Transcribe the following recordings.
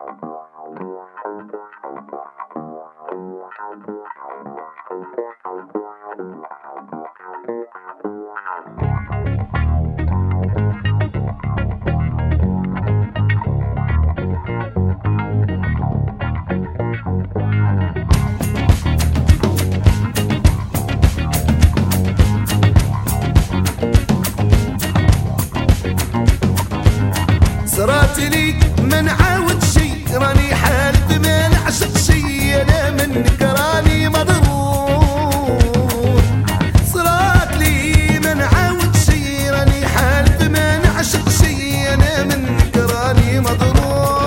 صراتني ما نعاود شي، راني حالف ما نعشق شي، انا منك راني مضرور. صرات لي ما نعاود شي، راني حالف ما نعشق شي، انا منك راني مضرور.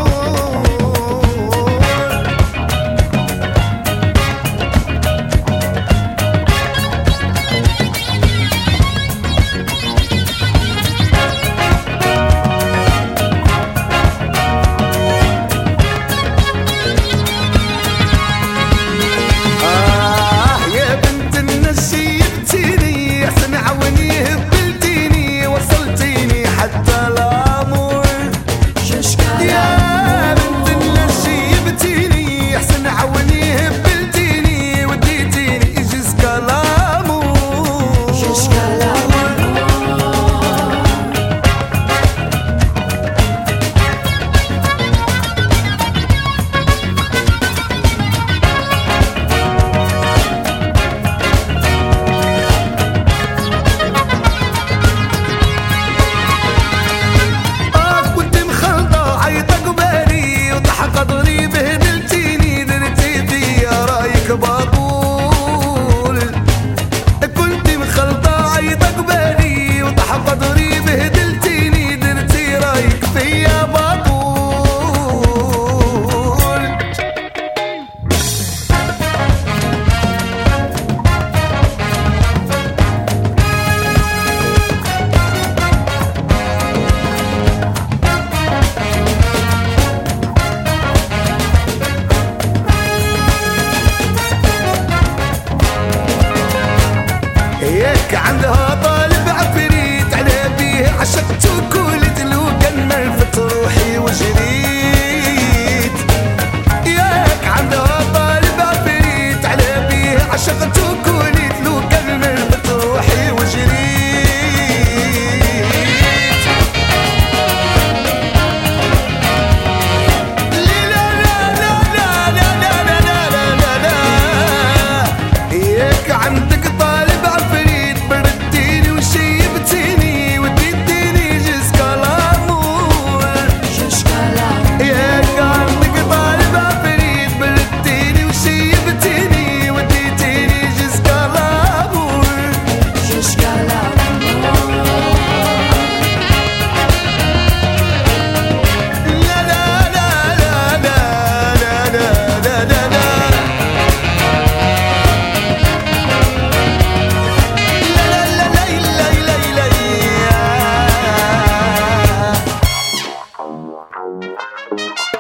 ياك عندها طالب عفريت، على بيه عشقت وكلت لو كان ملفت روحي وجريت. ياك عندها طالب عفريت، على بيه عشقت وكلت لو كان ملفت روحي وجريت. لا لا لا لا لا لا لا لا لا لا. ياك عندك طالب Wow.